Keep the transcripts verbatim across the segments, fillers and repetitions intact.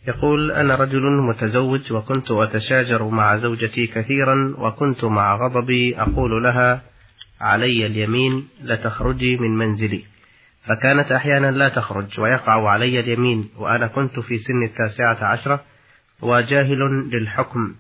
يقول: أنا رجل متزوج وكنت أتشاجر مع زوجتي كثيرا، وكنت مع غضبي أقول لها: علي اليمين لتخرجي من منزلي، فكانت أحيانا لا تخرج ويقع علي اليمين، وأنا كنت في سن التاسعة عشرة وجاهل للحكم،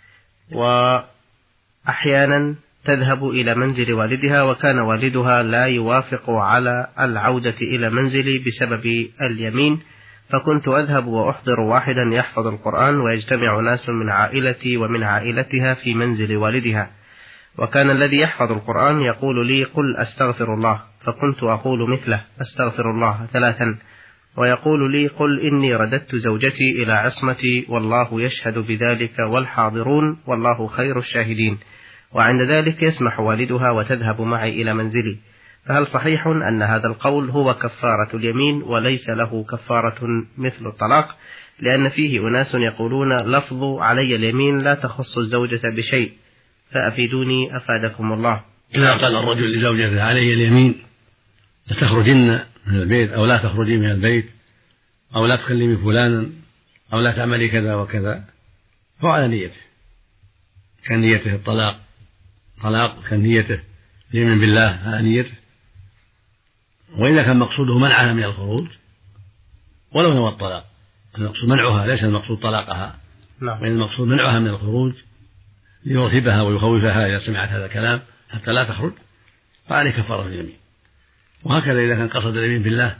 وأحيانا تذهب إلى منزل والدها، وكان والدها لا يوافق على العودة إلى منزلي بسبب اليمين، فكنت أذهب وأحضر واحدا يحفظ القرآن، ويجتمع ناس من عائلتي ومن عائلتها في منزل والدها، وكان الذي يحفظ القرآن يقول لي: قل أستغفر الله، فكنت أقول مثله أستغفر الله ثلاثا، ويقول لي: قل إني رددت زوجتي إلى عصمتي والله يشهد بذلك والحاضرون والله خير الشاهدين، وعند ذلك يسمح والدها وتذهب معي إلى منزلي، فهل صحيح أن هذا القول هو كفارة اليمين وليس له كفارة مثل الطلاق؟ لأن فيه أناس يقولون لفظ علي اليمين لا تخص الزوجة بشيء، فأفيدوني أفادكم الله. إذا قال الرجل لزوجته علي اليمين لتخرجن من البيت أو لا تخرجي من البيت أو لا تكلمي فلانا أو لا تعملي كذا وكذا، فعلى نيته كان نيته الطلاق طلاق، كان نيته اليمين بالله على نيته. وإذا كان مقصوده منعها من الخروج ولو نوى الطلاق، المقصود منعها ليس المقصود طلاقها، وإن المقصود منعها من الخروج ليرهبها ويخوفها إذا سمعت هذا الكلام حتى لا تخرج، فعليه كفارة اليمين. وهكذا إذا كان قصد اليمين بالله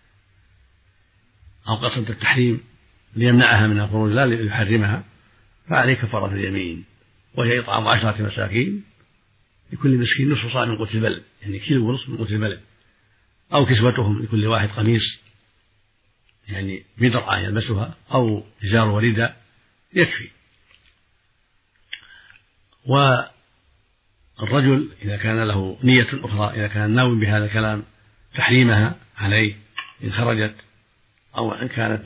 أو قصد التحريم ليمنعها من الخروج لا ليحرمها، فعليه كفارة اليمين، وهي إطعام عشرة مساكين لكل مسكين نصف صاع من قوت البلد، يعني كيلو ونصف من قوت البلد، أو كسوتهم لكل واحد قميص يعني بدرعة يلبسها أو إزار ورداء يكفي. والرجل إذا كان له نية أخرى، إذا كان ناوي بهذا الكلام تحريمها عليه إن خرجت، أو إن كانت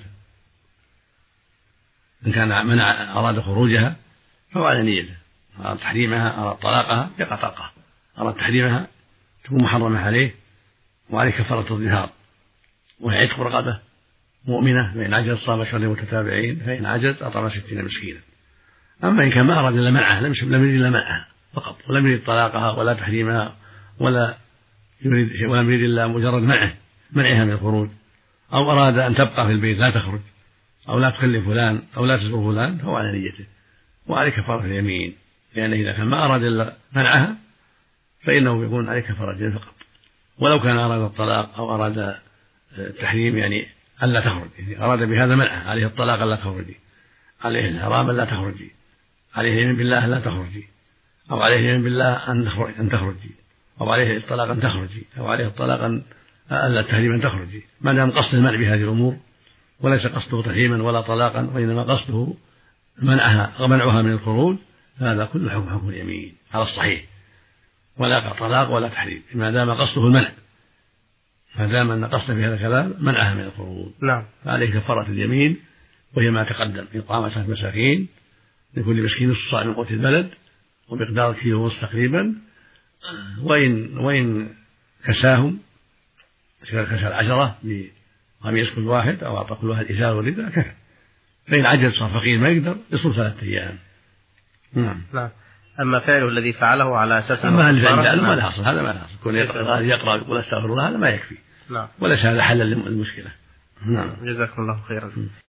إن كان منع أراد خروجها فهو على نيته، أراد تحريمها أراد طلاقها يقع طلقها، أراد تحريمها تكون محرمة عليه، وعليه كفارة الظهار وهي عتق رقبة مؤمنة، فإن عجز صام شهرين متتابعين، فإن عجز أطعم ستين مسكينا. أما إن كان ما أراد إلا منعها، لم يريد إلا منعها فقط، ولم يريد طلاقها ولا تحريمها ولا يريد ولم يريد إلا مجرد منعه منعها من الخروج، أو أراد أن تبقى في البيت لا تخرج أو لا تكلم فلان أو لا تزور فلان، فهو على نيته وعليه كفارة اليمين، لأنه إذا كان ما أراد إلا منعها فإنه يكون عليه كفارة اليمين فقط. ولو كان أراد الطلاق أو أراد التحريم يعني ألا تخرج، يعني أراد بهذا منعه، عليه الطلاق ألا تخرجي، عليه الحرام ألا تخرجي، عليه اليمين بالله لا تخرجي، أو عليه اليمين بالله أن تخرجي، أو عليه الطلاق أن تخرجي، أو عليه الطلاق أن ألا التحريم أن تخرجي، ما دام قصد المنع بهذه الأمور وليس قصده تحريما ولا طلاقا، وإنما قصده منعها منعها من الخروج، فهذا كله حكم حكم اليمين على الصحيح، ولا طلاق ولا تحريم ما دام قصده المنع، ما دام أن قصده في هذا الكلام منعها من الخروج. نعم. فعليه كفارة اليمين، وهي ما تقدم: إطعام عشرة مساكين لكل مسكين نصف صاع من قوت البلد ومقدار كيلو ونصف تقريبا، وإن وإن كساهم كسى العشرة بقميص كل واحد أو أعطى كل واحد إزار ورداء كفى. فإن عجز صار فقير ما يقدر يصوم ثلاثة أيام. نعم. نعم. أما فعله الذي فعله على أساس أما اللي فعله ما له أصل، هذا ما له أصل، كون يقرأ يقرأ ويقول أستغفر الله هذا ما يكفي. نعم. وليس هذا حلا للمشكلة. نعم. جزاكم الله خيرا.